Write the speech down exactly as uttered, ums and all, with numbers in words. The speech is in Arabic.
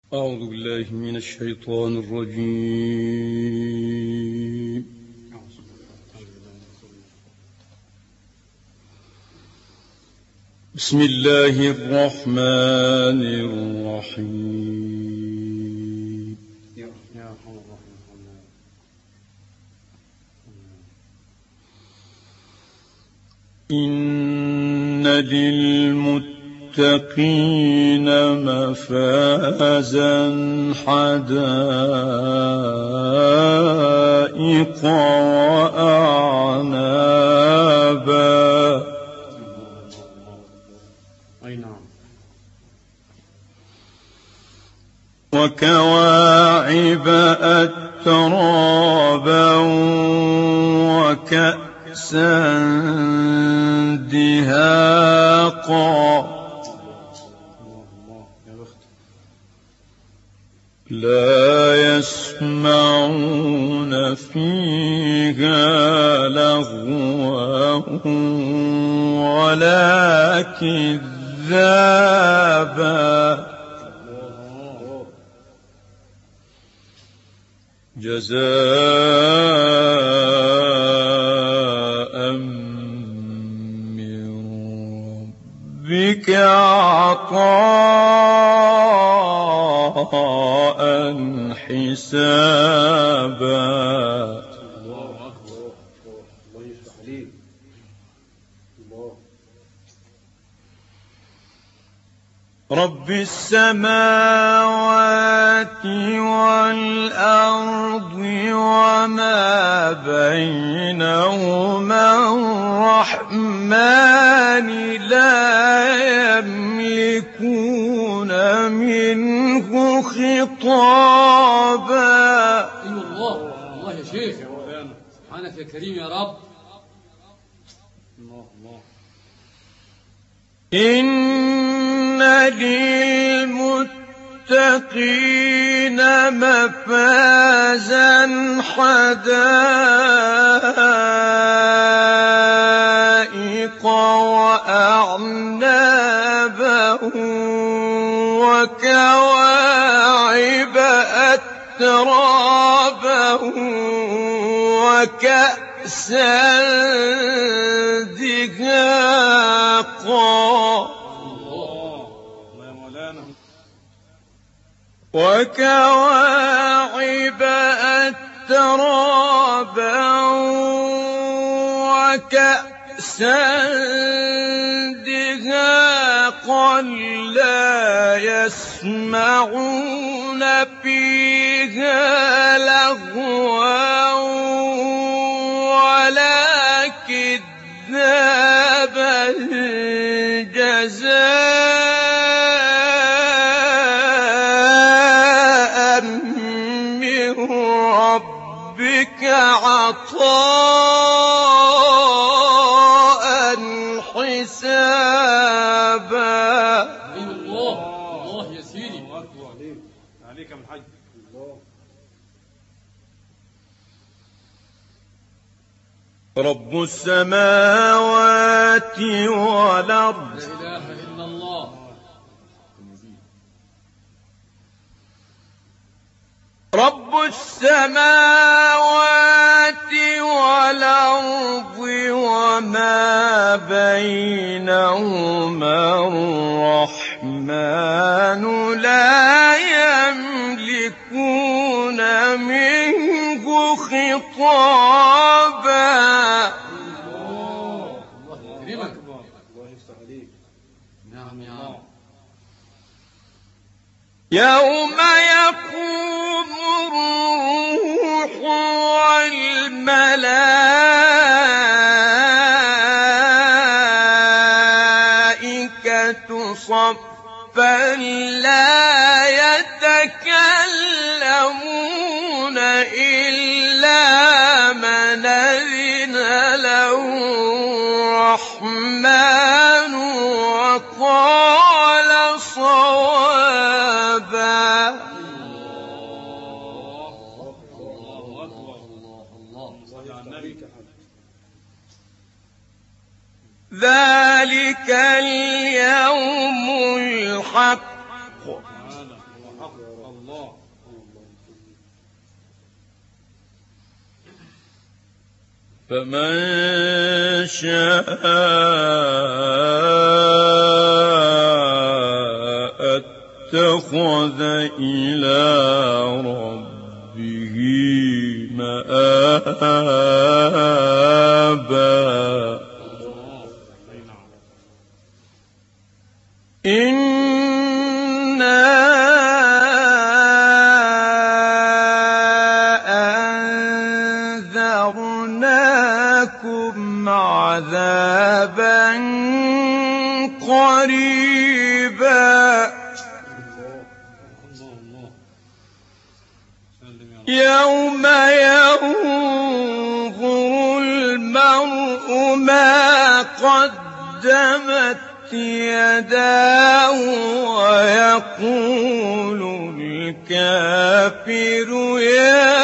أعوذ بالله من الشيطان الرجيم. بسم الله الرحمن الرحيم. إن للمتقين مفازا حدائق وأعنابا وكواعب أترابا وكأسا دهاقا لا يسمعون فيها لغوا ولا كذابا جزاء من ربك عطاء حسابا. رب السماوات والأرض وما بينهما الرحمن لا يملكون منه خطابا. أيوة الله الله يا شيخ، سبحانك يا كريم يا رب. الله الله. إن للمتقين مفازا حدائق وأعنابا وكواعب أترابا وكأسا دهاقا وكواعب أترابا وكأسا دهاقا لا يسمعون فيها لغوا ولا كذابا جزاء من ربك عطاء حسابا. أيوة الله الله يا سيدي. عليك من حج الله. رب السماوات والأرض لا إله إلا الله. رب السماوات والأرض وما بينهما الرحمن لا يملكون منه خطابا. الله يكرمك. الله يفتح عليك. نعم يا رب. يوم يقوم الروح والملائكة صفا لا يتكلمون إلا من أذن له الرحمن وقال صوابا. الله أكبر الله الله. صلي على النبي. ذلك اليوم الحق الله. فمن شاء اتخذ إلى ربه مآبا إنا أنذرناكم عذابا قريبا يوم ينظر المرء ما قدمت يداه ويقول الكافر يا